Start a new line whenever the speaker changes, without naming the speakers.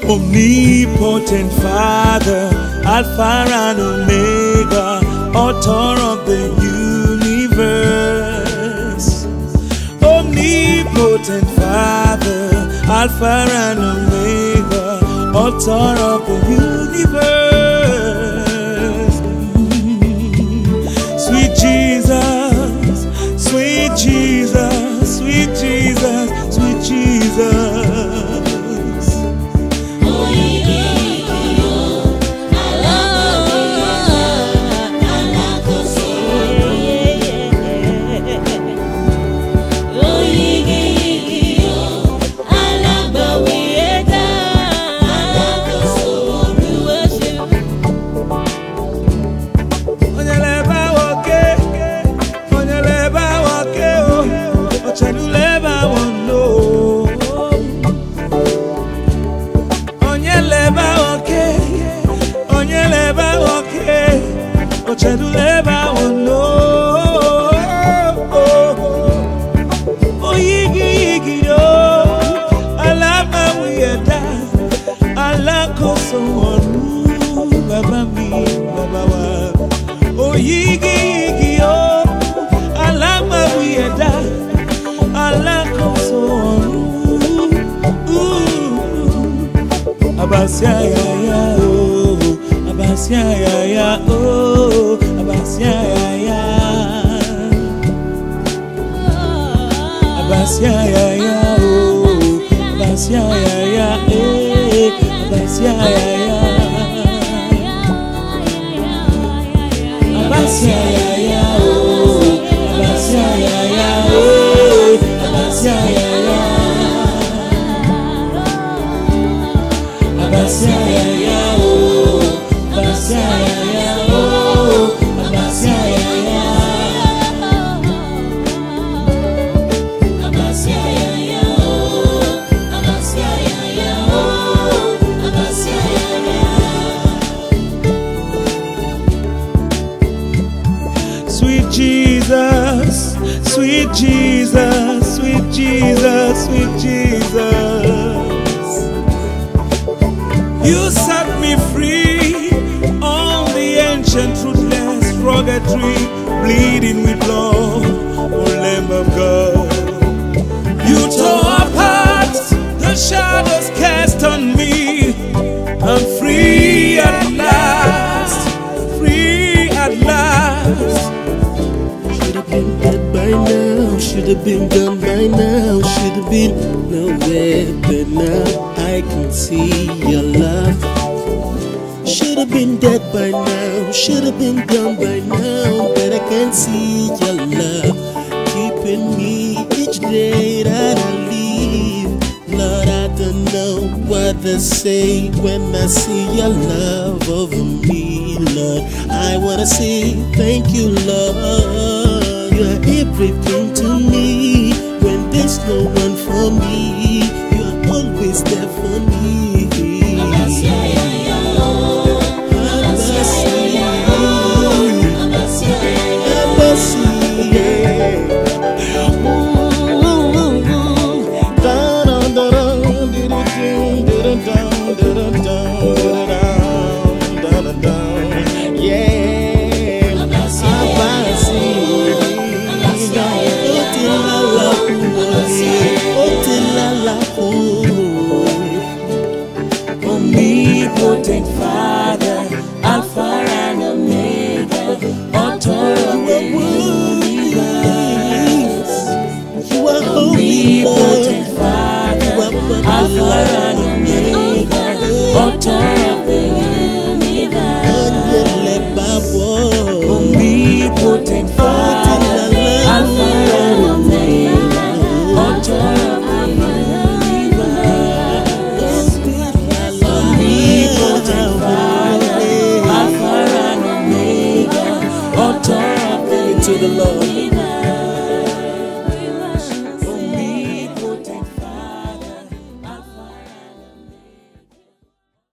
Omnipotent Father, Alpha and Omega, author of the universe. Omnipotent Father, Alpha and Omega, author of the universe. Sweet Jesus, sweet Jesus, sweet Jesus, sweet Jesus. Abasia ya ya oh, Abasia ya ya oh, Abasia ya ya, Abasia ya ya oh, Abasia ya ya eh, Abasia ya ya, Abasia ya ya oh, Abasia ya ya eh, Abasia ya ya. Abasia ya ya oh, Abasia ya ya oh, Abasia ya ya, Abasia ya ya oh, Abasia ya ya oh, Abasia ya ya. Sweet Jesus, sweet Jesus, sweet Jesus, sweet Jesus. You set me free on the ancient, ruthless, rugged tree, bleeding with blood, O Lamb of God. You tore apart the shadows cast on me. I'm free at last, free at last.
Should have been dead by now, should have been done by now, should have been nowhere, but now I can see your love. Should have been dead by now, should have been done by now, but I can see your love keeping me each day that I live. Lord, I don't know what to say when I see your love over me. Lord, I wanna say thank you, Lord. You're everything to me. When there's no one for me, you're always there for me. Abasia ya ya oh, Abasia ya ya oh, Abasia ya ya, Abasia
Omnipotent Father, Alpha and Omega, author of the universe.
You are
Omnipotent Father, Alpha and Omega, author of the universe. Omnipotent Father, Alpha and Omega, author of the universe.
To the Lord.